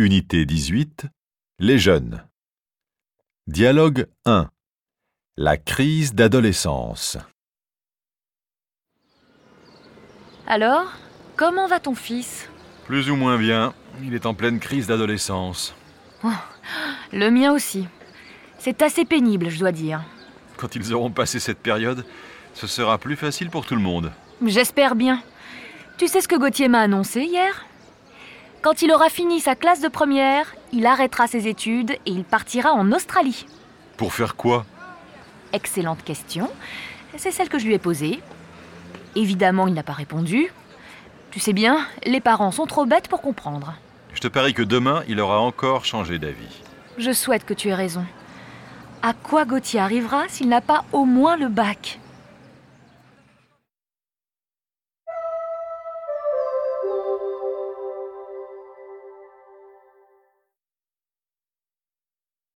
Unité 18. Les jeunes. Dialogue 1. La crise d'adolescence. Alors, comment va ton fils ? Plus ou moins bien. Il est en pleine crise d'adolescence. Le mien aussi. C'est assez pénible, je dois dire. Quand ils auront passé cette période, ce sera plus facile pour tout le monde. J'espère bien. Tu sais ce que Gauthier m'a annoncé hier ? Quand il aura fini sa classe de première, il arrêtera ses études et il partira en Australie. Pour faire quoi ? Excellente question. C'est celle que je lui ai posée. Évidemment, il n'a pas répondu. Tu sais bien, les parents sont trop bêtes pour comprendre. Je te parie que demain, il aura encore changé d'avis. Je souhaite que tu aies raison. À quoi Gauthier arrivera s'il n'a pas au moins le bac ?